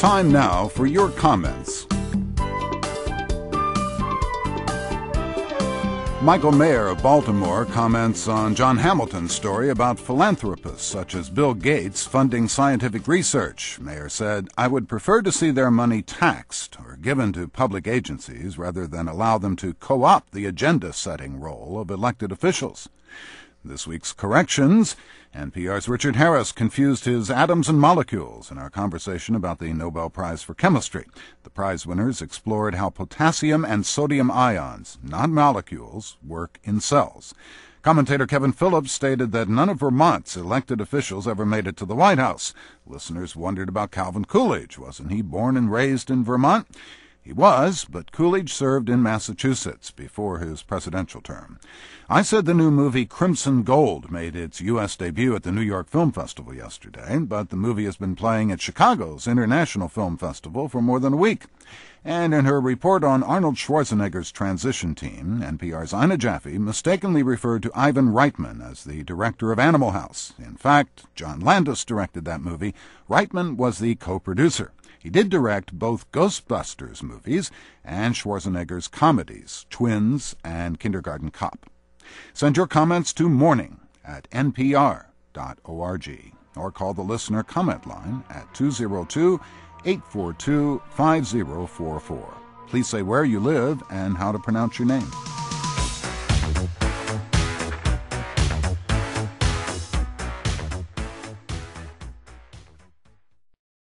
Time now for your comments. Michael Mayer of Baltimore comments on John Hamilton's story about philanthropists such as Bill Gates funding scientific research. Mayer said, "I would prefer to see their money taxed or given to public agencies rather than allow them to co-opt the agenda-setting role of elected officials." This week's corrections: NPR's Richard Harris confused his atoms and molecules in our conversation about the Nobel Prize for Chemistry. The prize winners explored how potassium and sodium ions, not molecules, work in cells. Commentator Kevin Phillips stated that none of Vermont's elected officials ever made it to the White House. Listeners wondered about Calvin Coolidge. Wasn't he born and raised in Vermont? He was, but Coolidge served in Massachusetts before his presidential term. I said the new movie Crimson Gold made its U.S. debut at the New York Film Festival yesterday, but the movie has been playing at Chicago's International Film Festival for more than a week. And in her report on Arnold Schwarzenegger's transition team, NPR's Ina Jaffe mistakenly referred to Ivan Reitman as the director of Animal House. In fact, John Landis directed that movie. Reitman was the co-producer. He did direct both Ghostbusters movies and Schwarzenegger's comedies, Twins and Kindergarten Cop. Send your comments to morning@npr.org or call the listener comment line at 202-842-5044. Please say where you live and how to pronounce your name.